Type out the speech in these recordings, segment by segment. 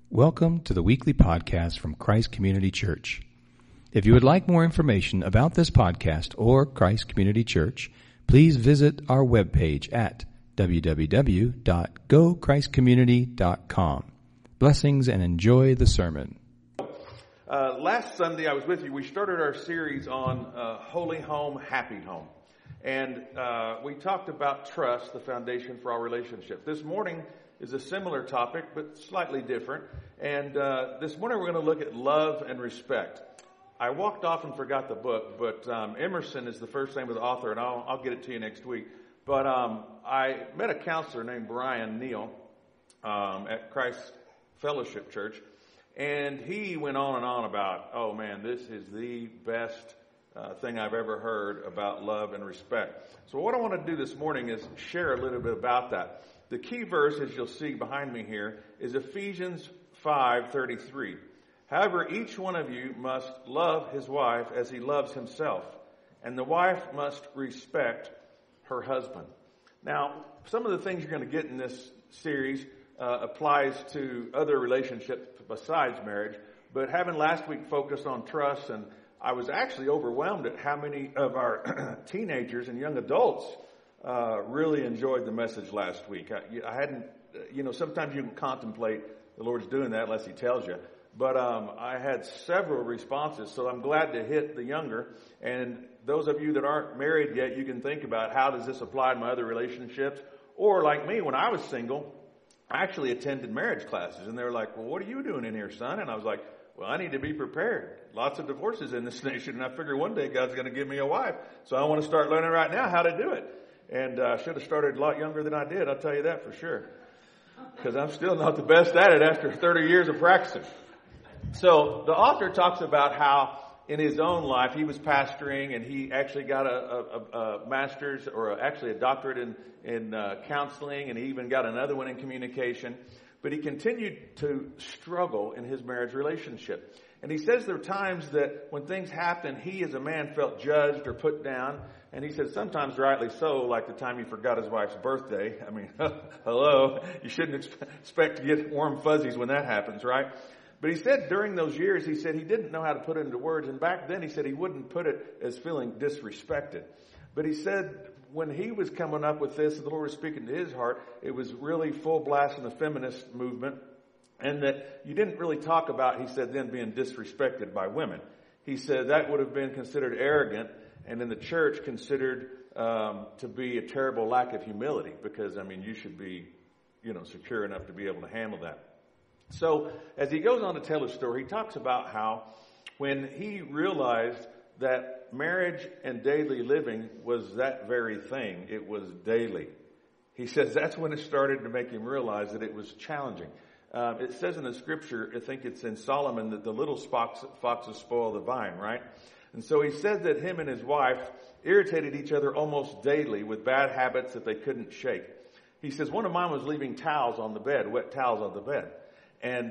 Welcome to the weekly podcast from Christ Community Church. If you would like more information about this podcast or Christ Community Church, please visit our webpage at www.gochristcommunity.com. Blessings and enjoy the sermon. Last Sunday I was with you. We started our series on Holy Home, Happy Home. And we talked about trust, the foundation for our relationship. This morning is a similar topic, but slightly different. And this morning we're going to look at love and respect. I walked off and forgot the book, but Emerson is the first name of the author, and I'll get it to you next week. But I met a counselor named Brian Neal at Christ Fellowship Church, and he went on and on about, oh man, this is the best thing I've ever heard about love and respect. So what I want to do this morning is share a little bit about that. The key verse, as you'll see behind me here, is Ephesians 5:33. However, each one of you must love his wife as he loves himself, and the wife must respect her husband. Now, some of the things you're going to get in this series applies to other relationships besides marriage, but having last week focused on trust, and I was actually overwhelmed at how many of our teenagers and young adults really enjoyed the message last week. I hadn't, sometimes you can contemplate the Lord's doing that unless he tells you. But I had several responses, so I'm glad to hit the younger. And those of you that aren't married yet, you can think about how does this apply to my other relationships. Or like me, when I was single, I actually attended marriage classes. And they were like, well, what are you doing in here, son? And I was like, well, I need to be prepared. Lots of divorces in this nation, and I figure one day God's going to give me a wife. So I want to start learning right now how to do it. And I should have started a lot younger than I did, I'll tell you that for sure. Because I'm still not the best at it after 30 years of practicing. So the author talks about how in his own life he was pastoring, and he actually got a master's, or actually a doctorate in counseling, and he even got another one in communication. But he continued to struggle in his marriage relationship. And he says there are times that when things happen, he as a man felt judged or put down. And he said sometimes rightly so, like the time he forgot his wife's birthday. I mean, hello, you shouldn't expect to get warm fuzzies when that happens, right? But he said during those years, he said he didn't know how to put it into words. And back then he said he wouldn't put it as feeling disrespected. But he said when he was coming up with this, the Lord was speaking to his heart, it was really full blast in the feminist movement. And that you didn't really talk about, he said, then being disrespected by women. He said that would have been considered arrogant, and in the church considered to be a terrible lack of humility, because, I mean, you should be, secure enough to be able to handle that. So as he goes on to tell his story, he talks about how when he realized that marriage and daily living was that very thing, it was daily. He says that's when it started to make him realize that it was challenging. It says in the scripture, I think it's in Solomon, that the little foxes spoil the vine, right? And so he said that him and his wife irritated each other almost daily with bad habits that they couldn't shake. He says one of mine was leaving towels on the bed, wet towels on the bed. And,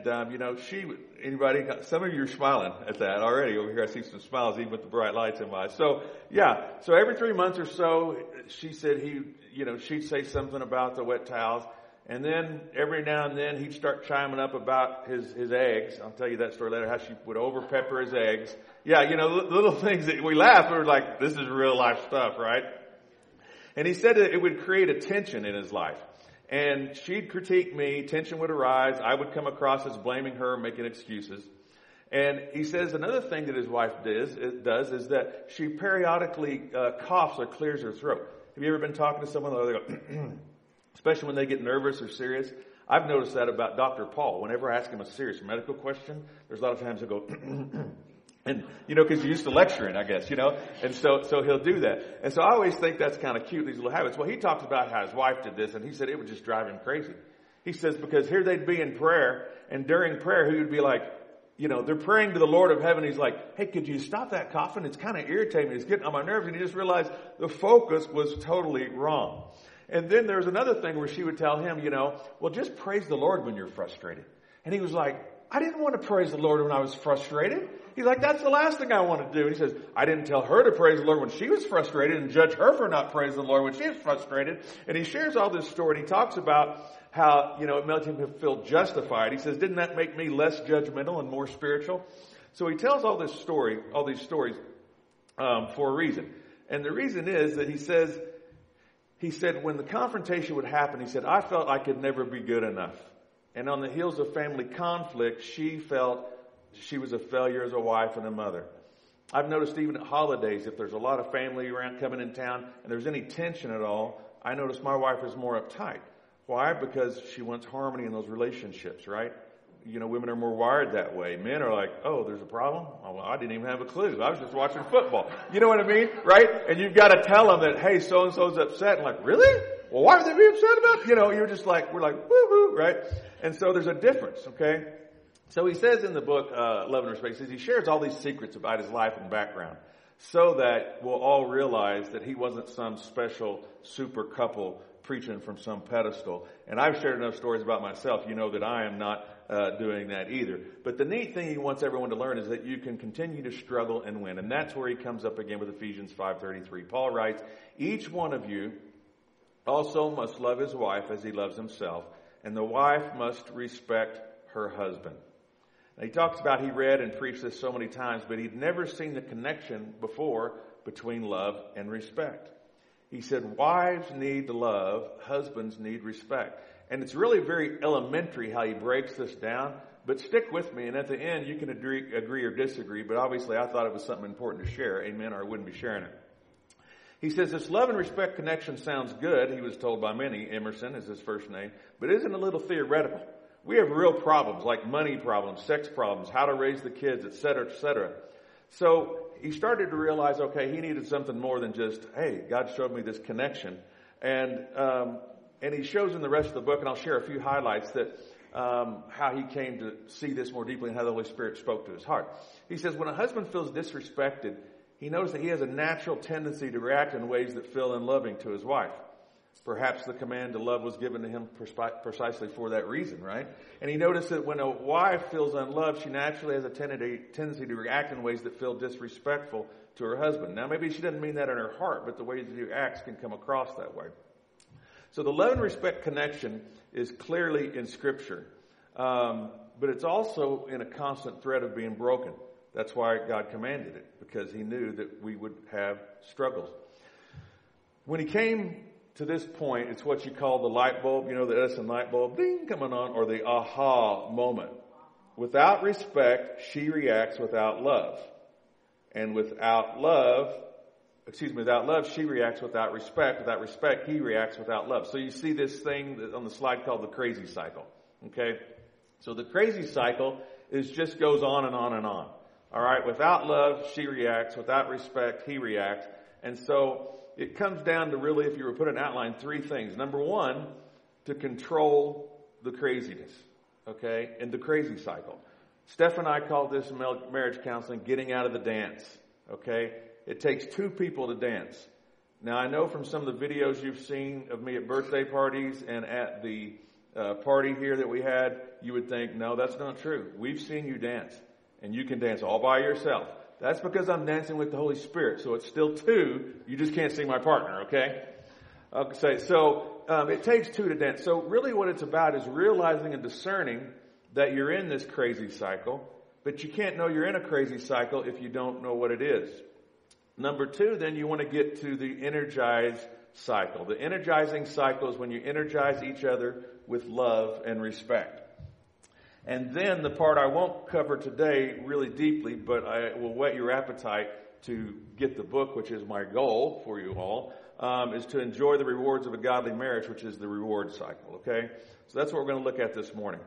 some of you are smiling at that already over here. I see some smiles even with the bright lights in my eyes. So every 3 months or so, she said she'd say something about the wet towels. And then every now and then he'd start chiming up about his eggs. I'll tell you that story later, how she would over pepper his eggs. Yeah, little things that we laugh. We're like, this is real life stuff, right? And he said that it would create a tension in his life. And she'd critique me, tension would arise, I would come across as blaming her, making excuses. And he says another thing that his wife does is that she periodically coughs or clears her throat. Have you ever been talking to someone where they go, especially when they get nervous or serious? I've noticed that about Dr. Paul. Whenever I ask him a serious medical question, there's a lot of times he'll go, and, because you're used to lecturing, I guess, and so he'll do that. And so I always think that's kind of cute, these little habits. Well, he talks about how his wife did this, and he said it would just drive him crazy. He says because here they'd be in prayer, and during prayer he would be like, they're praying to the Lord of heaven. He's like, hey, could you stop that coughing? It's kind of irritating me. It's getting on my nerves. And he just realized the focus was totally wrong. And then there's another thing where she would tell him, well, just praise the Lord when you're frustrated. And he was like, I didn't want to praise the Lord when I was frustrated. He's like, that's the last thing I want to do. And he says, I didn't tell her to praise the Lord when she was frustrated and judge her for not praising the Lord when she was frustrated. And he shares all this story. And he talks about how, it made him feel justified. He says, didn't that make me less judgmental and more spiritual? So he tells all these stories, for a reason. And the reason is that he said when the confrontation would happen, he said, I felt I could never be good enough. And on the heels of family conflict, she felt she was a failure as a wife and a mother. I've noticed even at holidays, if there's a lot of family around coming in town and there's any tension at all, I notice my wife is more uptight. Why? Because she wants harmony in those relationships, right? Women are more wired that way. Men are like, oh, there's a problem? Oh, well, I didn't even have a clue. I was just watching football. You know what I mean? Right? And you've got to tell them that, hey, so-and-so's upset. And like, really? Well, why would they be upset about it? You're just like, we're like, woo-hoo, right? And so there's a difference, okay? So he says in the book, Love and Respect, he shares all these secrets about his life and background so that we'll all realize that he wasn't some special super couple preaching from some pedestal. And I've shared enough stories about myself, that I am not doing that either. But the neat thing he wants everyone to learn is that you can continue to struggle and win. And that's where he comes up again with Ephesians 5:33. Paul writes, each one of you also must love his wife as he loves himself, and the wife must respect her husband. Now, he talks about he read and preached this so many times, but he'd never seen the connection before between love and respect. He said, wives need love, husbands need respect. And it's really very elementary how he breaks this down, but stick with me, and at the end you can agree or disagree, but obviously I thought it was something important to share, amen, or I wouldn't be sharing it. He says, this love and respect connection sounds good, he was told by many, Emerson is his first name, but isn't a little theoretical. We have real problems like money problems, sex problems, how to raise the kids, etc., etc. So he started to realize, okay, he needed something more than just, hey, God showed me this connection. And he shows in the rest of the book, and I'll share a few highlights that how he came to see this more deeply and how the Holy Spirit spoke to his heart. He says, when a husband feels disrespected, he knows that he has a natural tendency to react in ways that feel unloving to his wife. Perhaps the command to love was given to him precisely for that reason, right? And he noticed that when a wife feels unloved, she naturally has a tendency to react in ways that feel disrespectful to her husband. Now, maybe she doesn't mean that in her heart, but the way that she acts can come across that way. So the love and respect connection is clearly in Scripture, but it's also in a constant threat of being broken. That's why God commanded it, because he knew that we would have struggles. When he came to this point, it's what you call the light bulb, the Edison light bulb, ding, coming on, or the aha moment. Without respect, she reacts without love. And without love, she reacts without respect. Without respect, he reacts without love. So you see this thing on the slide called the crazy cycle. Okay? So the crazy cycle just goes on and on and on. All right? Without love, she reacts. Without respect, he reacts. And so it comes down to really, if you were to put an outline, three things. Number one, to control the craziness, okay, and the crazy cycle. Steph and I call this in marriage counseling getting out of the dance, okay? It takes two people to dance. Now, I know from some of the videos you've seen of me at birthday parties and at the party here that we had, you would think, no, that's not true. We've seen you dance, and you can dance all by yourself. That's because I'm dancing with the Holy Spirit. So it's still two. You just can't see my partner, okay? So it takes two to dance. So really what it's about is realizing and discerning that you're in this crazy cycle, but you can't know you're in a crazy cycle if you don't know what it is. Number two, then you want to get to the energize cycle. The energizing cycle is when you energize each other with love and respect. And then the part I won't cover today really deeply, but I will whet your appetite to get the book, which is my goal for you all, is to enjoy the rewards of a godly marriage, which is the reward cycle, okay? So that's what we're going to look at this morning.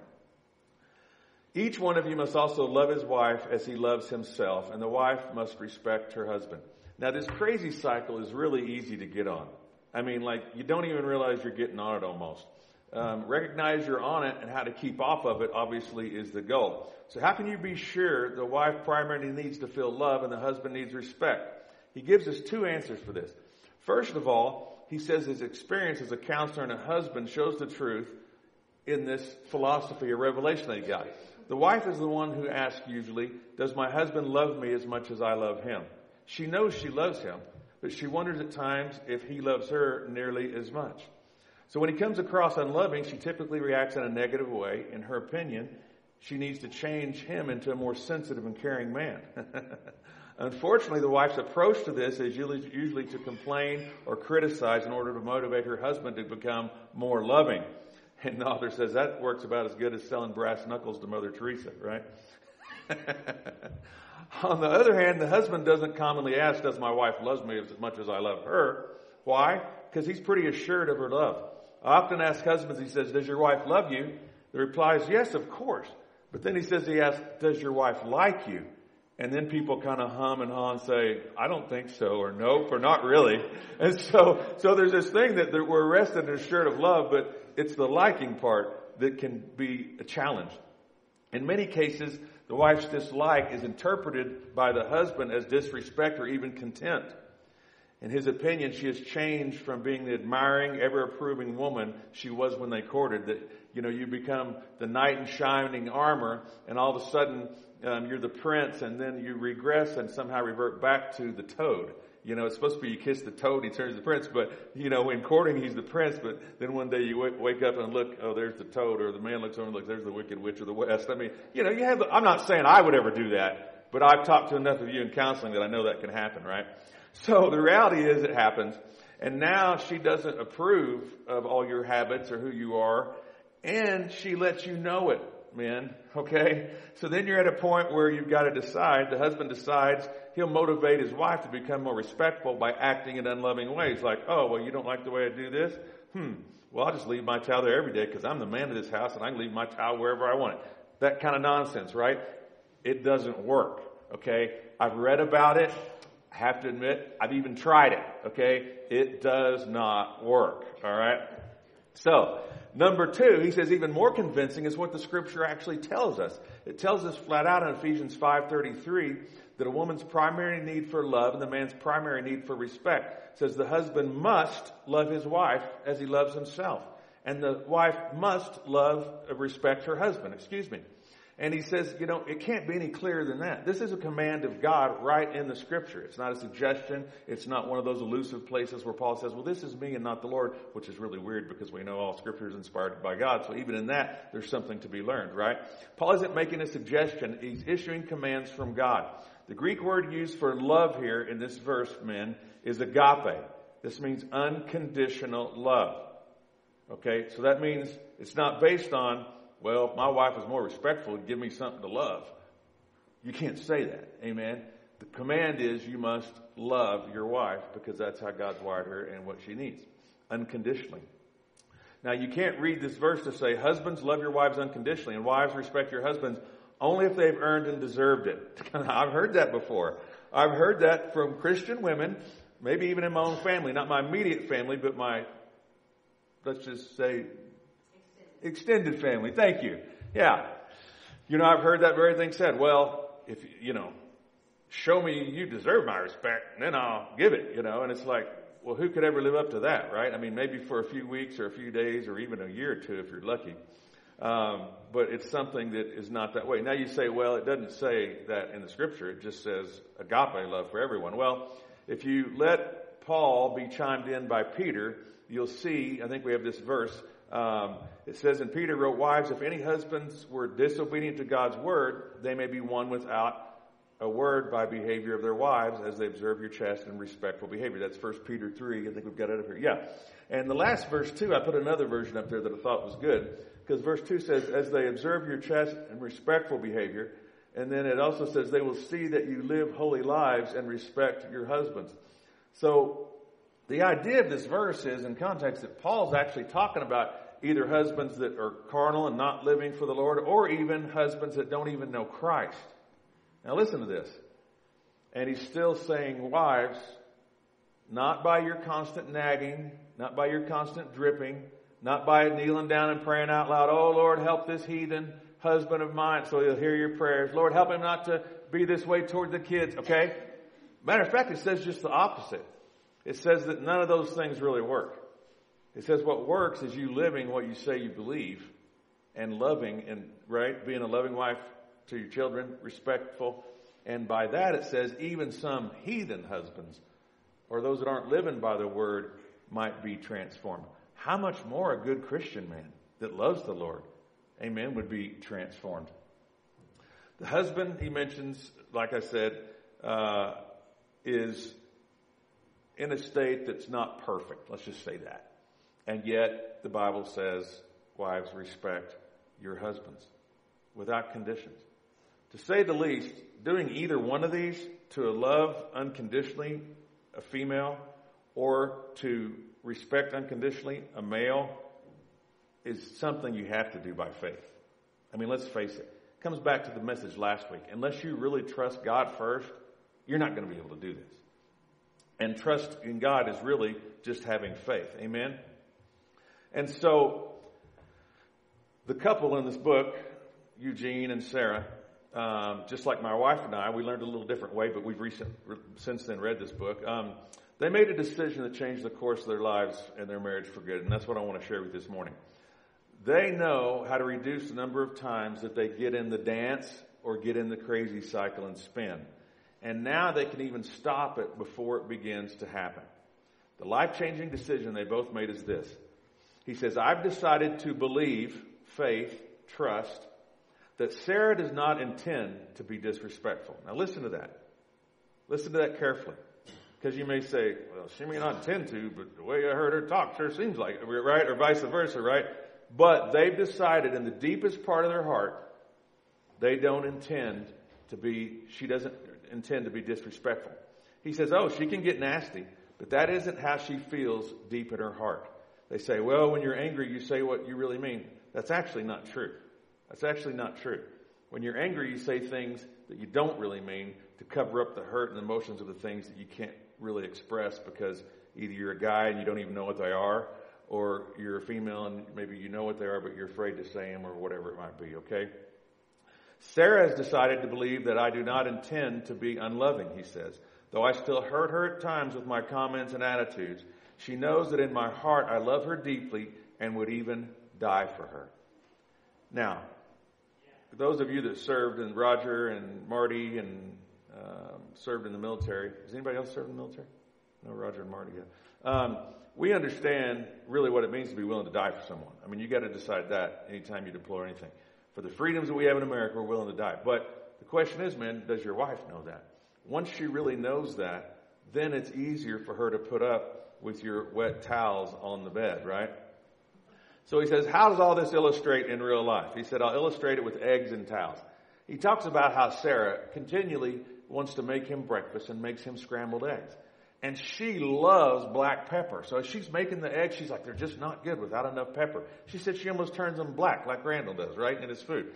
Each one of you must also love his wife as he loves himself, and the wife must respect her husband. Now, this crazy cycle is really easy to get on. I mean, you don't even realize you're getting on it almost. Recognize you're on it, and how to keep off of it obviously is the goal. So how can you be sure the wife primarily needs to feel love and the husband needs respect? He gives us two answers for this. First of all, he says his experience as a counselor and a husband shows the truth in this philosophy or revelation that he got. The wife is the one who asks usually, does my husband love me as much as I love him? She knows she loves him, but she wonders at times if he loves her nearly as much. So when he comes across unloving, she typically reacts in a negative way. In her opinion, she needs to change him into a more sensitive and caring man. Unfortunately, the wife's approach to this is usually to complain or criticize in order to motivate her husband to become more loving. And the author says that works about as good as selling brass knuckles to Mother Teresa, right? On the other hand, the husband doesn't commonly ask, does my wife love me as much as I love her? Why? Because he's pretty assured of her love. I often ask husbands, he says, does your wife love you? The reply is, yes, of course. But then he asks, does your wife like you? And then people kind of hum and haw and say, I don't think so, or nope, or not really. And so there's this thing that we're arrested and assured of love, but it's the liking part that can be a challenge. In many cases, the wife's dislike is interpreted by the husband as disrespect or even contempt. In his opinion, she has changed from being the admiring, ever-approving woman she was when they courted. That, you become the knight in shining armor, and all of a sudden you're the prince, and then you regress and somehow revert back to the toad. It's supposed to be you kiss the toad, he turns the prince, but, in courting, he's the prince, but then one day you wake up and look, oh, there's the toad, or the man looks over and looks, there's the wicked witch of the west. I mean, I'm not saying I would ever do that, but I've talked to enough of you in counseling that I know that can happen, right? So the reality is it happens, and now she doesn't approve of all your habits or who you are, and she lets you know it, men, okay? So then you're at a point where you've got to decide. The husband decides he'll motivate his wife to become more respectful by acting in unloving ways. Like, oh, well, you don't like the way I do this? Well, I'll just leave my towel there every day because I'm the man of this house and I can leave my towel wherever I want it. That kind of nonsense, right? It doesn't work, okay? I've read about it. I have to admit, I've even tried it, okay? It does not work, all right? So, number 2, he says even more convincing is what the scripture actually tells us. It tells us flat out in Ephesians 5:33 that a woman's primary need for love and the man's primary need for respect. It says the husband must love his wife as he loves himself. And the wife must respect her husband, And he says, it can't be any clearer than that. This is a command of God right in the scripture. It's not a suggestion. It's not one of those elusive places where Paul says, well, this is me and not the Lord, which is really weird because we know all scripture is inspired by God. So even in that, there's something to be learned, right? Paul isn't making a suggestion. He's issuing commands from God. The Greek word used for love here in this verse, men, is agape. This means unconditional love. Okay, so that means it's not based on, well, if my wife is more respectful, give me something to love. You can't say that. Amen. The command is you must love your wife because that's how God's wired her and what she needs. Unconditionally. Now, you can't read this verse to say, husbands, love your wives unconditionally, and wives, respect your husbands only if they've earned and deserved it. I've heard that before. I've heard that from Christian women, maybe even in my own family, not my immediate family, but my, let's just say, extended family. Thank you. Yeah. I've heard that very thing said. Well, if, show me you deserve my respect, and then I'll give it, and it's like, well, who could ever live up to that, right? I mean, maybe for a few weeks or a few days or even a year or two if you're lucky. But it's something that is not that way. Now you say, well, it doesn't say that in the scripture. It just says agape love for everyone. Well, if you let Paul be chimed in by Peter, you'll see, I think we have this verse. It says, and Peter wrote, wives, if any husbands were disobedient to God's word, they may be won without a word by behavior of their wives as they observe your chaste and respectful behavior. That's 1 Peter 3. I think we've got it up here. Yeah. And the last verse 2, I put another version up there that I thought was good. Because verse 2 says, as they observe your chaste and respectful behavior. And then it also says, they will see that you live holy lives and respect your husbands. So the idea of this verse is, in context, that Paul's actually talking about either husbands that are carnal and not living for the Lord, or even husbands that don't even know Christ. Now listen to this. And he's still saying, wives, not by your constant nagging, not by your constant dripping, not by kneeling down and praying out loud, oh Lord, help this heathen husband of mine so he'll hear your prayers. Lord, help him not to be this way toward the kids, okay? Matter of fact, it says just the opposite. It says that none of those things really work. It says what works is you living what you say you believe and loving, and right, being a loving wife to your children, respectful. And by that it says even some heathen husbands or those that aren't living by the word might be transformed. how much more a good Christian man that loves the Lord, amen, would be transformed. The husband, he mentions, like I said, is in a state that's not perfect. Let's just say that. And yet, the Bible says, wives, respect your husbands without conditions. To say the least, doing either one of these, to love unconditionally a female or to respect unconditionally a male, is something you have to do by faith. I mean, let's face it. It comes back to the message last week. Unless you really trust God first, you're not going to be able to do this. And trust in God is really just having faith. Amen? And so, the couple in this book, Eugene and Sarah, just like my wife and I, we learned a little different way, but we've since then read this book. They made a decision that changed the course of their lives and their marriage for good. And that's what I want to share with you this morning. They know how to reduce the number of times that they get in the dance or get in the crazy cycle and spin. And now they can even stop it before it begins to happen. The life-changing decision they both made is this. He says, I've decided to believe, faith, trust, that Sarah does not intend to be disrespectful. Now listen to that. Listen to that carefully. Because you may say, well, she may not intend to, but the way I heard her talk sure seems like it, right? Or vice versa, right? But they've decided in the deepest part of their heart, she doesn't intend to be disrespectful. He says, she can get nasty, but that isn't how she feels deep in her heart. They say, well, when you're angry, you say what you really mean. That's actually not true. That's actually not true. When you're angry, you say things that you don't really mean to cover up the hurt and emotions of the things that you can't really express because either you're a guy and you don't even know what they are, or you're a female and maybe you know what they are, but you're afraid to say them or whatever it might be, okay? Sarah has decided to believe that I do not intend to be unloving, he says. Though I still hurt her at times with my comments and attitudes, she knows that in my heart I love her deeply and would even die for her. Now, for those of you that served, and Roger and Marty and served in the military. Has anybody else served in the military? No, Roger and Marty, yeah. We understand really what it means to be willing to die for someone. I mean, you got to decide that anytime you deploy anything. For the freedoms that we have in America, we're willing to die. But the question is, man, does your wife know that? Once she really knows that, then it's easier for her to put up with your wet towels on the bed, right? So he says, how does all this illustrate in real life? He said, I'll illustrate it with eggs and towels. He talks about how Sarah continually wants to make him breakfast and makes him scrambled eggs. And she loves black pepper. So as she's making the eggs, she's like, they're just not good without enough pepper. She said she almost turns them black like Randall does, right, in his food.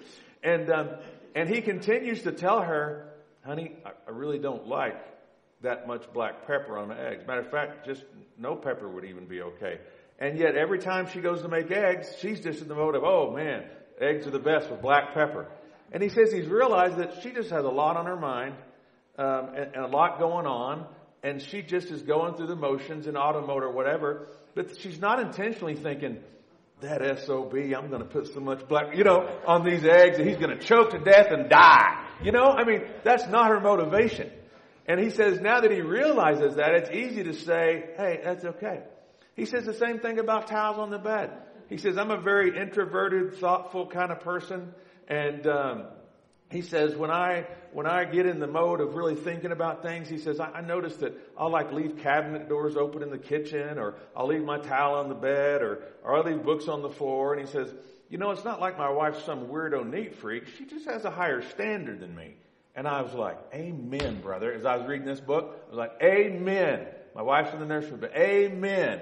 And he continues to tell her, honey, I really don't like that much black pepper on the eggs. Matter of fact, just no pepper would even be okay. And yet every time she goes to make eggs, she's just in the mode of, oh man, eggs are the best with black pepper. And he says he's realized that she just has a lot on her mind and a lot going on. And she just is going through the motions in auto mode or whatever. But she's not intentionally thinking, that SOB, I'm going to put so much black, on these eggs and he's going to choke to death and die. I mean, that's not her motivation. And he says now that he realizes that, it's easy to say, hey, that's okay. He says the same thing about towels on the bed. He says, I'm a very introverted, thoughtful kind of person. And he says, when I get in the mode of really thinking about things, he says, I notice that I'll leave cabinet doors open in the kitchen, or I'll leave my towel on the bed, or I'll leave books on the floor. And he says, it's not like my wife's some weirdo neat freak. She just has a higher standard than me. And I was like, amen, brother. As I was reading this book, I was like, amen. My wife's in the nursery, but amen.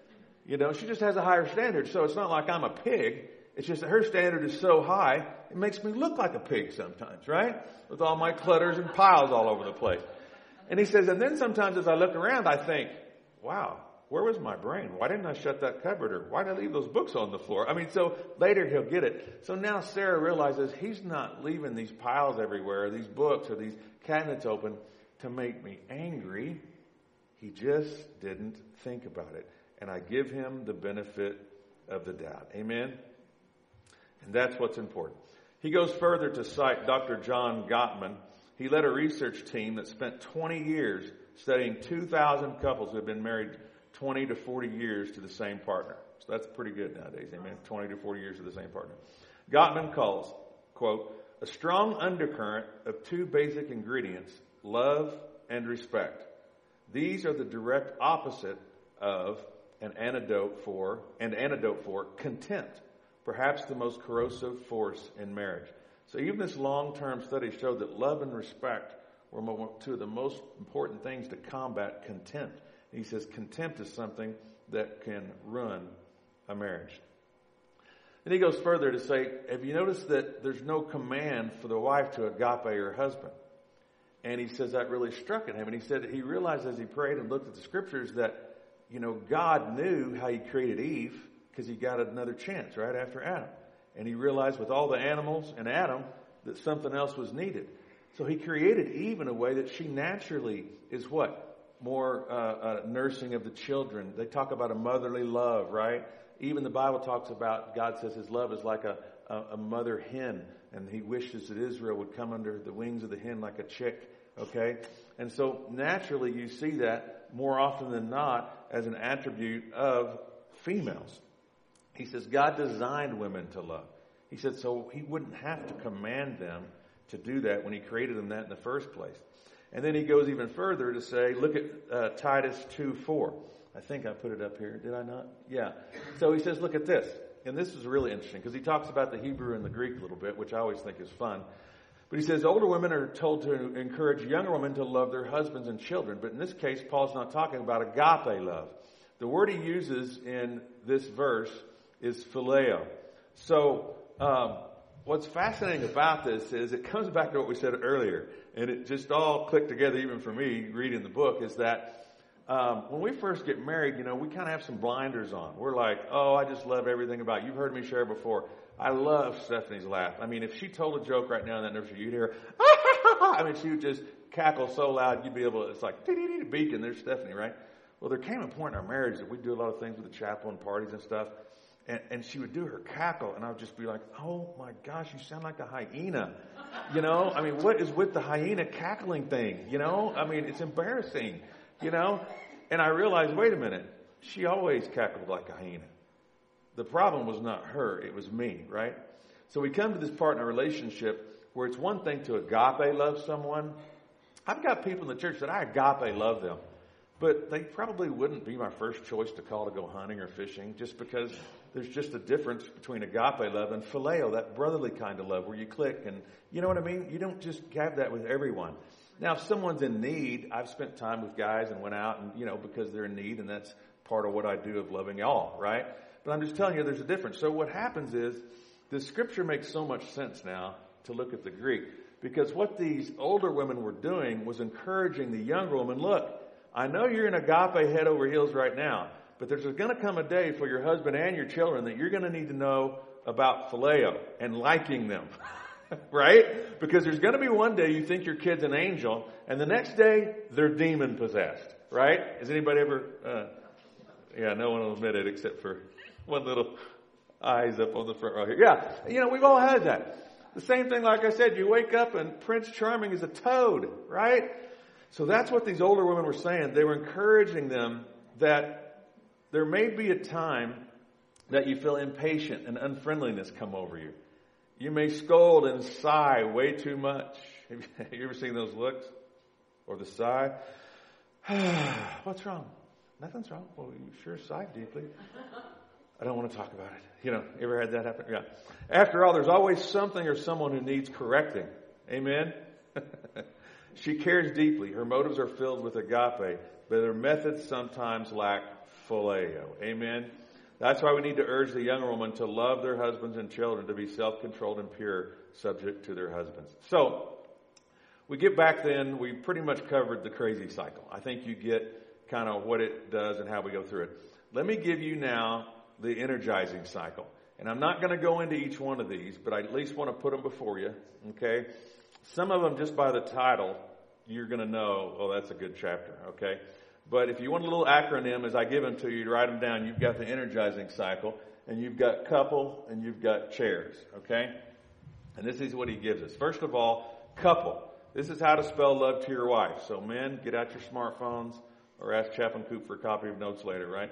She just has a higher standard. So it's not like I'm a pig. It's just that her standard is so high, it makes me look like a pig sometimes, right? With all my clutters and piles all over the place. And he says, and then sometimes as I look around, I think, wow, where was my brain? Why didn't I shut that cupboard? Or why did I leave those books on the floor? I mean, so later he'll get it. So now Sarah realizes he's not leaving these piles everywhere, these books or these cabinets open to make me angry. He just didn't think about it. And I give him the benefit of the doubt. Amen? And that's what's important. He goes further to cite Dr. John Gottman. He led a research team that spent 20 years studying 2,000 couples who have been married 20 to 40 years to the same partner. So that's pretty good nowadays, amen. 20 to 40 years with the same partner. Gottman calls, quote, a strong undercurrent of two basic ingredients, love and respect. These are the direct opposite of an antidote for contempt, perhaps the most corrosive force in marriage. So even this long-term study showed that love and respect were two of the most important things to combat contempt. And he says contempt is something that can ruin a marriage. And he goes further to say, have you noticed that there's no command for the wife to agape her husband? And he says that really struck at him. And he said that he realized as he prayed and looked at the scriptures that, God knew how he created Eve because he got another chance right after Adam. And he realized with all the animals and Adam that something else was needed. So he created Eve in a way that she naturally is what? More nursing of the children. They talk about a motherly love, right? Even the Bible talks about, God says his love is like a mother hen. And he wishes that Israel would come under the wings of the hen like a chick. Okay? And so naturally you see that more often than not as an attribute of females. He says God designed women to love. He said so he wouldn't have to command them to do that when he created them that in the first place. And then he goes even further to say, look at Titus 2:4. I think I put it up here. Did I not? Yeah. So he says, look at this. And this is really interesting because he talks about the Hebrew and the Greek a little bit, which I always think is fun. But he says older women are told to encourage younger women to love their husbands and children. But in this case, Paul's not talking about agape love. The word he uses in this verse is phileo. So what's fascinating about this is it comes back to what we said earlier. And it just all clicked together even for me reading the book is that when we first get married, we kind of have some blinders on. We're like, oh, I just love everything about it. You've heard me share before. I love Stephanie's laugh. I mean, if she told a joke right now in that nursery, you'd hear, I mean, she would just cackle so loud, you'd be able to, it's like, beacon, there's Stephanie, right? Well, there came a point in our marriage that we'd do a lot of things with the chapel and parties and stuff. And she would do her cackle, and I would just be like, oh my gosh, you sound like a hyena. I mean, what is with the hyena cackling thing? I mean, it's embarrassing, And I realized, wait a minute, she always cackled like a hyena. The problem was not her, it was me, right? So we come to this part in a relationship where it's one thing to agape love someone. I've got people in the church that I agape love them. But they probably wouldn't be my first choice to call to go hunting or fishing just because there's just a difference between agape love and phileo, that brotherly kind of love where you click and you know what I mean? You don't just have that with everyone. Now, if someone's in need, I've spent time with guys and went out and, because they're in need and that's part of what I do of loving y'all, right? But I'm just telling you there's a difference. So what happens is the scripture makes so much sense now to look at the Greek because what these older women were doing was encouraging the younger woman, look, I know you're in agape head over heels right now, but there's going to come a day for your husband and your children that you're going to need to know about phileo and liking them, right? Because there's going to be one day you think your kid's an angel, and the next day they're demon possessed, right? Has anybody ever? No one will admit it except for one little eyes up on the front row here. Yeah, we've all had that. The same thing, like I said, you wake up and Prince Charming is a toad, right? So that's what these older women were saying. They were encouraging them that there may be a time that you feel impatient and unfriendliness come over you. You may scold and sigh way too much. Have you ever seen those looks? Or the sigh? What's wrong? Nothing's wrong. Well, you sure sighed deeply. I don't want to talk about it. You ever had that happen? Yeah. After all, there's always something or someone who needs correcting. Amen? She cares deeply. Her motives are filled with agape, but her methods sometimes lack phileo. Amen? That's why we need to urge the younger woman to love their husbands and children, to be self-controlled and pure, subject to their husbands. So, we get back then, we pretty much covered the crazy cycle. I think you get kind of what it does and how we go through it. Let me give you now the energizing cycle. And I'm not going to go into each one of these, but I at least want to put them before you. Okay? Some of them, just by the title, you're going to know, oh, that's a good chapter. Okay? But if you want a little acronym, as I give them to you, to write them down, you've got the energizing cycle, and you've got couple, and you've got chairs. Okay? And this is what he gives us. First of all, couple. This is how to spell love to your wife. So men, get out your smartphones or ask Chaplain Coop for a copy of notes later, right?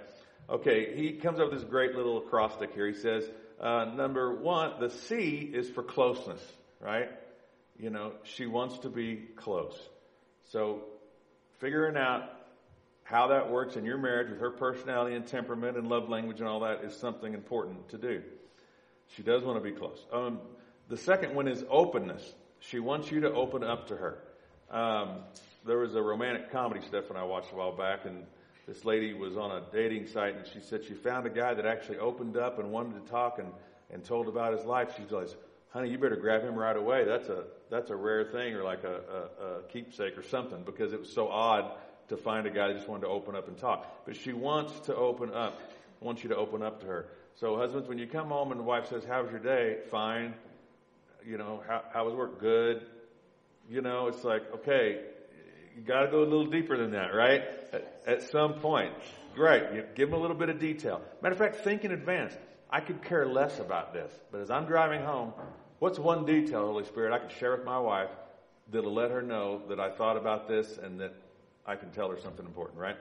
Okay, he comes up with this great little acrostic here. He says, number one, the C is for closeness, right? You know, she wants to be close. So figuring out how that works in your marriage with her personality and temperament and love language and all that is something important to do. She does want to be close. The second one is openness. She wants you to open up to her. There was a romantic comedy stuff when I watched a while back, and this lady was on a dating site, and she said she found a guy that actually opened up and wanted to talk and told about his life. She goes, honey, you better grab him right away. That's a rare thing, or like a keepsake or something, because it was so odd to find a guy that just wanted to open up and talk. But she wants to open up, wants you to open up to her. So husbands, when you come home and the wife says, how was your day? Fine. You know, how was work? Good. You know, it's like, okay, you got to go a little deeper than that, right? At some point. Great. You give them a little bit of detail. Matter of fact, think in advance. I could care less about this, but as I'm driving home, what's one detail, Holy Spirit, I can share with my wife that'll let her know that I thought about this and that I can tell her something important, right?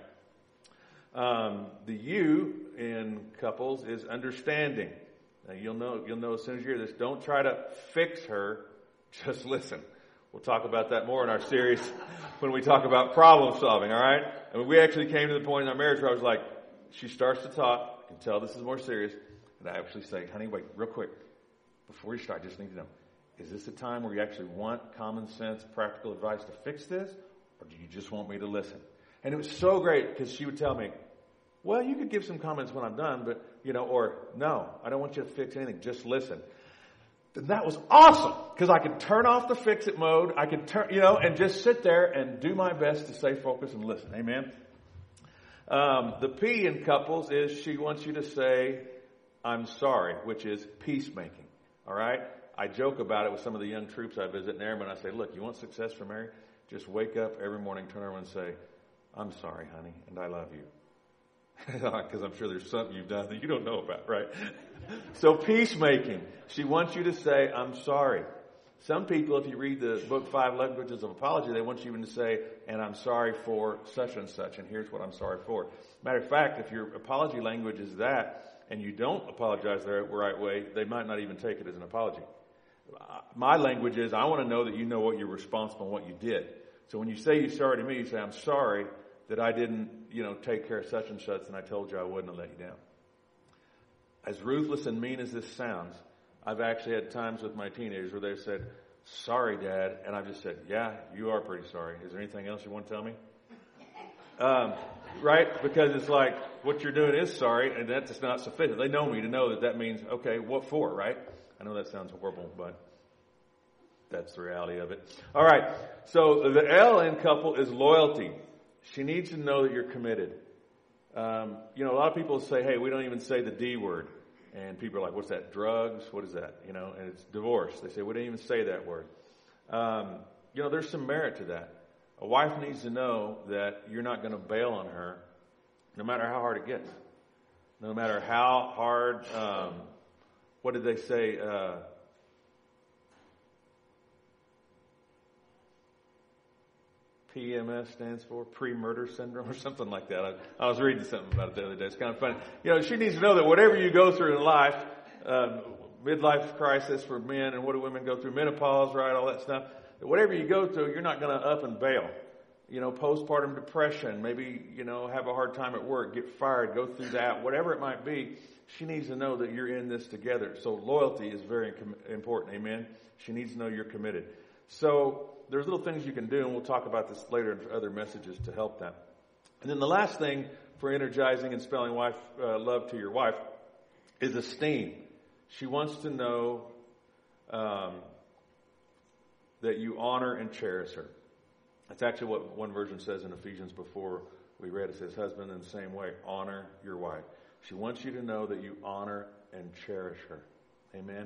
The U in couples is understanding. Now you'll know as soon as you hear this. Don't try to fix her, just listen. We'll talk about that more in our series when we talk about problem solving, all right? And we actually came to the point in our marriage where I was like, she starts to talk, I can tell this is more serious, and I actually say, honey, wait, real quick, before you start, I just need to know, is this a time where you actually want common sense, practical advice to fix this, or do you just want me to listen? And it was so great because she would tell me, well, you could give some comments when I'm done, but, you know, or no, I don't want you to fix anything, just listen. Then that was awesome because I could turn off the fix it mode. I could turn, and just sit there and do my best to stay focused and listen. Amen. The P in couples is she wants you to say, I'm sorry, which is peacemaking. All right. I joke about it with some of the young troops I visit in Airmen. I say, look, you want success for marriage? Just wake up every morning, turn around and say, I'm sorry, honey, and I love you. Because I'm sure there's something you've done that you don't know about, right? So peacemaking. She wants you to say, I'm sorry. Some people, if you read the book 5 Languages of Apology, they want you even to say, and I'm sorry for such and such, and here's what I'm sorry for. Matter of fact, if your apology language is that, and you don't apologize the right way, they might not even take it as an apology. My language is, I want to know that you know what you're responsible and what you did. So when you say you're sorry to me, you say, I'm sorry that I didn't, take care of such and such, and I told you I wouldn't have let you down. As ruthless and mean as this sounds, I've actually had times with my teenagers where they said, sorry, Dad, and I've just said, yeah, you are pretty sorry. Is there anything else you want to tell me? Right? Because it's like, what you're doing is sorry, and that's not sufficient. They know me to know that means, okay, what for, right? I know that sounds horrible, but that's the reality of it. All right, so the L in couple is loyalty. She needs to know that you're committed. A lot of people say, hey, we don't even say the D word. And people are like, what's that? Drugs? What is that? And it's divorce. They say, we don't even say that word. There's some merit to that. A wife needs to know that you're not going to bail on her no matter how hard it gets. No matter how hard, what did they say? PMS stands for pre-murder syndrome or something like that. I was reading something about it the other day. It's kind of funny. She needs to know that whatever you go through in life, midlife crisis for men, and what do women go through? Menopause, right? All that stuff. That whatever you go through, you're not going to up and bail. Postpartum depression, maybe, have a hard time at work, get fired, go through that, whatever it might be. She needs to know that you're in this together. So loyalty is very important. Amen. She needs to know you're committed. So there's little things you can do, and we'll talk about this later in other messages to help that. And then the last thing for energizing and spelling love to your wife is esteem. She wants to know that you honor and cherish her. That's actually what one version says in Ephesians before we read. It says, husband, in the same way, honor your wife. She wants you to know that you honor and cherish her. Amen.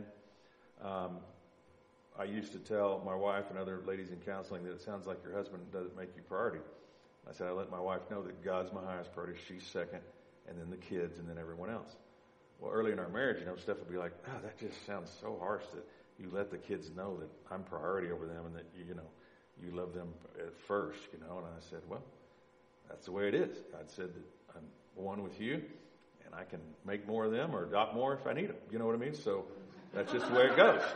I used to tell my wife and other ladies in counseling that it sounds like your husband doesn't make you priority. I said, I let my wife know that God's my highest priority, she's second, and then the kids, and then everyone else. Well, early in our marriage, Steph would be like, that just sounds so harsh that you let the kids know that I'm priority over them and that, you love them at first, And I said, well, that's the way it is. God said that I'm one with you, and I can make more of them or adopt more if I need them. You know what I mean? So that's just the way it goes.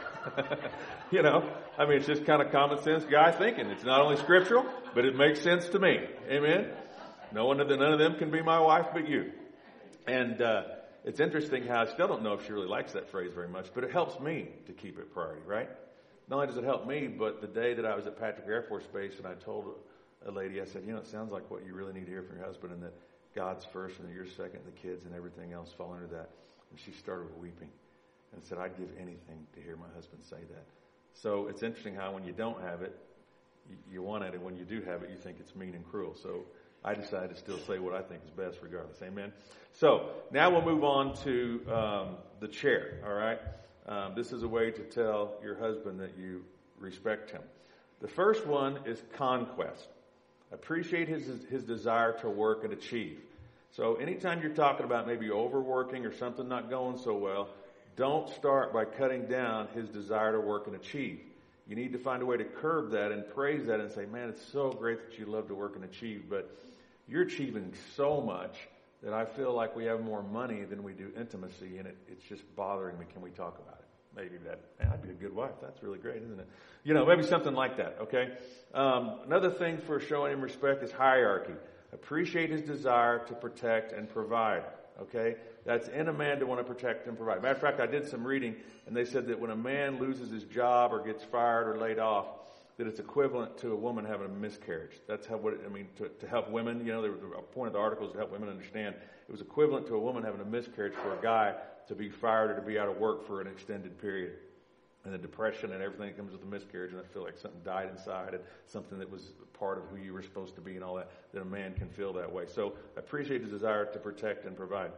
It's just kind of common sense guy thinking. It's not only scriptural, but it makes sense to me. Amen? None of them can be my wife but you. And it's interesting how I still don't know if she really likes that phrase very much, but it helps me to keep it priority, right? Not only does it help me, but the day that I was at Patrick Air Force Base and I told a lady, I said, it sounds like what you really need to hear from your husband, and that God's first and that you're second, and the kids and everything else fall under that. And she started weeping and said, I'd give anything to hear my husband say that. So it's interesting how when you don't have it, you want it, and when you do have it, you think it's mean and cruel. So I decided to still say what I think is best regardless. Amen? So now we'll move on to the chair, all right? This is a way to tell your husband that you respect him. The first one is conquest. Appreciate his desire to work and achieve. So anytime you're talking about maybe overworking or something not going so well, don't start by cutting down his desire to work and achieve. You need to find a way to curb that and praise that and say, man, it's so great that you love to work and achieve, but you're achieving so much that I feel like we have more money than we do intimacy, and it's just bothering me. Can we talk about it? Maybe I'd be a good wife. That's really great, isn't it? Maybe something like that, okay? Another thing for showing him respect is hierarchy. Appreciate his desire to protect and provide, okay? That's in a man to want to protect and provide. Matter of fact, I did some reading, and they said that when a man loses his job or gets fired or laid off, that it's equivalent to a woman having a miscarriage. That's to help women, the point of the article is to help women understand. It was equivalent to a woman having a miscarriage for a guy to be fired or to be out of work for an extended period. And the depression and everything that comes with the miscarriage, and I feel like something died inside and something that was part of who you were supposed to be and all that a man can feel that way. So appreciate his desire to protect and provide.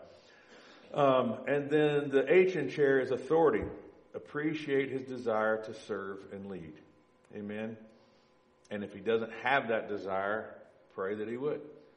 And then the H in chair is authority. Appreciate his desire to serve and lead. Amen. And if he doesn't have that desire, pray that he would.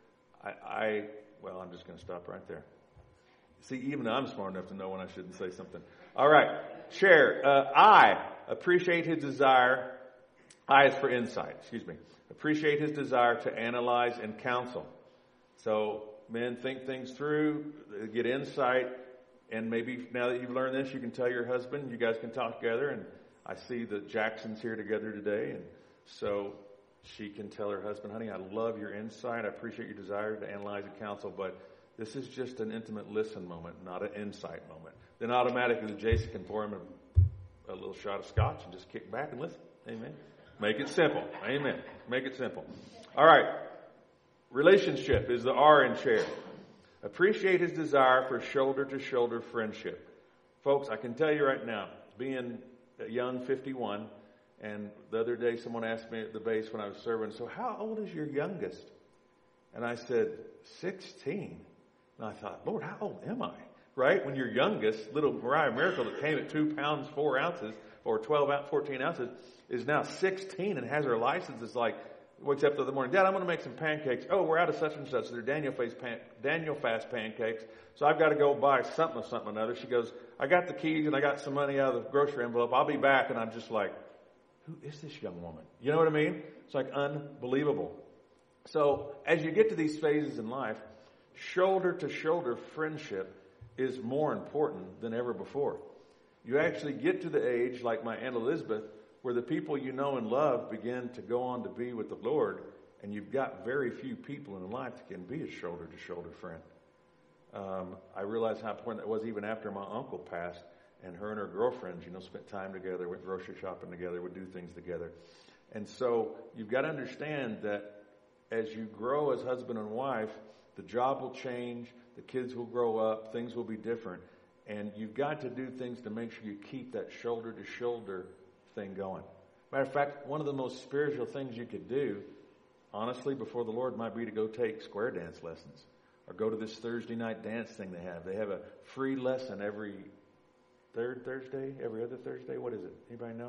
I'm just going to stop right there. See, even I'm smart enough to know when I shouldn't say something. All right. Chair. I appreciate his desire. I is for insight. Appreciate his desire to analyze and counsel. So men, think things through, get insight, and maybe now that you've learned this, you can tell your husband, you guys can talk together, and I see the Jacksons here together today, and so she can tell her husband, honey, I love your insight. I appreciate your desire to analyze and counsel, but this is just an intimate listen moment, not an insight moment. Then automatically Jason can pour him a little shot of scotch and just kick back and listen. Amen. Make it simple. Amen. Make it simple. All right. Relationship is the R in chair. Appreciate his desire for shoulder-to-shoulder friendship. Folks, I can tell you right now, being a young 51, and the other day someone asked me at the base when I was serving, so how old is your youngest? And I said, 16. And I thought, Lord, how old am I? Right? When your youngest, little Mariah Miracle that came at 2 pounds, 4 ounces, or 14 ounces, is now 16 and has her license. It's like, wakes up the morning, Dad, I'm going to make some pancakes. Oh, we're out of such and such. They're Daniel Fast pancakes. So I've got to go buy something or another. She goes, I got the keys and I got some money out of the grocery envelope. I'll be back. And I'm just like, who is this young woman? You know what I mean? It's like unbelievable. So as you get to these phases in life, shoulder-to-shoulder friendship is more important than ever before. You actually get to the age, like my Aunt Elizabeth, where the people you know and love begin to go on to be with the Lord, and you've got very few people in life that can be a shoulder-to-shoulder friend. I realized how important that was even after my uncle passed, and her girlfriends, spent time together, went grocery shopping together, would do things together. And so you've got to understand that as you grow as husband and wife, the job will change, the kids will grow up, things will be different, and you've got to do things to make sure you keep that shoulder-to-shoulder thing going. Matter of fact, one of the most spiritual things you could do, honestly, before the Lord might be to go take square dance lessons or go to this Thursday night dance thing they have. They have a free lesson every third Thursday, every other Thursday. What is it? Anybody know?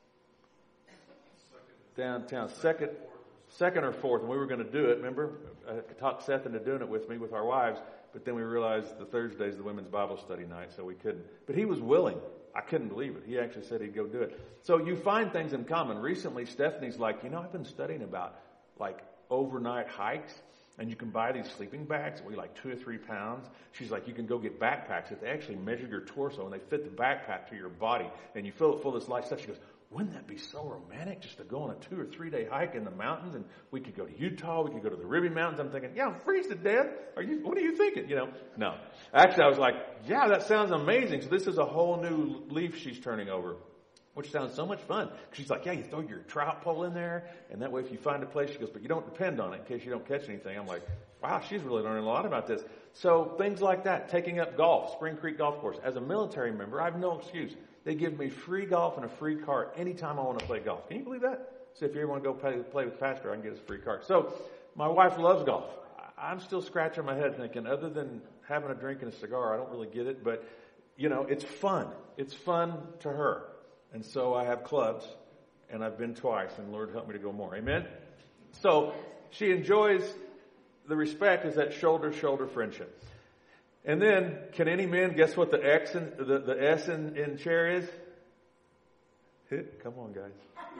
Downtown. Second or fourth. And we were going to do it. Remember? I talked Seth into doing it with me, with our wives. But then we realized the Thursday's the women's Bible study night, so we couldn't. But he was willing. I couldn't believe it. He actually said he'd go do it. So you find things in common. Recently, Stephanie's like, I've been studying about like overnight hikes. And you can buy these sleeping bags that weigh like 2 or 3 pounds. She's like, you can go get backpacks that they actually measure your torso and they fit the backpack to your body. And you fill it full of this light stuff. She goes, wouldn't that be so romantic just to go on a 2 or 3 day hike in the mountains? And we could go to Utah. We could go to the Ruby Mountains. I'm thinking, yeah, I'm freeze to death. What are you thinking? No. Actually, I was like, yeah, that sounds amazing. So this is a whole new leaf she's turning over, which sounds so much fun. She's like, yeah, you throw your trout pole in there, and that way if you find a place, she goes, but you don't depend on it in case you don't catch anything. I'm like, wow, she's really learning a lot about this. So things like that, taking up golf, Spring Creek Golf Course. As a military member, I have no excuse. They give me free golf and a free cart anytime I want to play golf. Can you believe that? So if you ever want to go play with Pastor, I can get us a free cart. So my wife loves golf. I'm still scratching my head thinking, other than having a drink and a cigar, I don't really get it. But, it's fun. It's fun to her. And so I have clubs, and I've been twice, and Lord help me to go more. Amen? So she enjoys the respect is that shoulder-to-shoulder friendship. And then, can any man guess what the S in chair is? Come on, guys.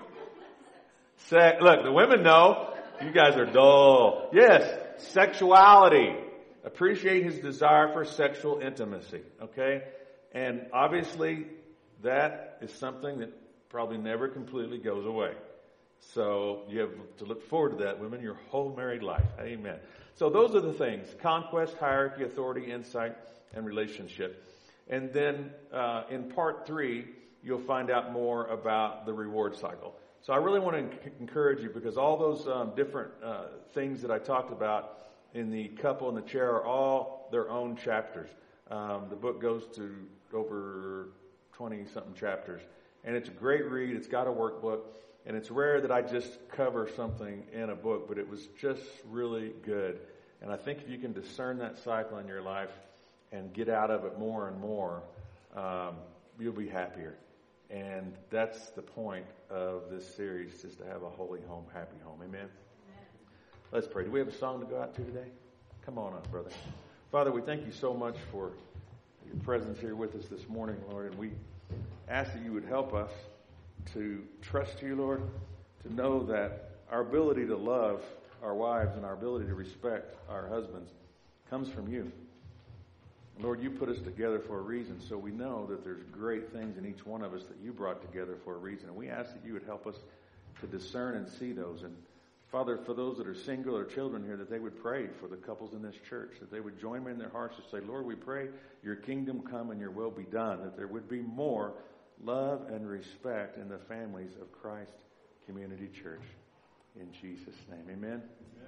Look, the women know. You guys are dull. Yes, sexuality. Appreciate his desire for sexual intimacy. Okay? And obviously, that is something that probably never completely goes away. So you have to look forward to that, women, your whole married life. Amen. So those are the things: conquest, hierarchy, authority, insight, and relationship. And then in part 3, you'll find out more about the reward cycle. So I really want to encourage you, because all those different things that I talked about in the couple and the chair are all their own chapters. The book goes to over 20-something chapters. And it's a great read. It's got a workbook. And it's rare that I just cover something in a book, but it was just really good. And I think if you can discern that cycle in your life and get out of it more and more, you'll be happier. And that's the point of this series, is to have a holy home, happy home. Amen? Let's pray. Do we have a song to go out to today? Come on up, brother. Father, we thank you so much for your presence here with us this morning, Lord. And we ask that you would help us to trust you, Lord, to know that our ability to love our wives and our ability to respect our husbands comes from you. Lord, you put us together for a reason, so we know that there's great things in each one of us that you brought together for a reason. And we ask that you would help us to discern and see those. And Father, for those that are single or children here, that they would pray for the couples in this church, that they would join me in their hearts to say, Lord, we pray your kingdom come and your will be done, that there would be more love and respect in the families of Christ Community Church. In Jesus' name, amen.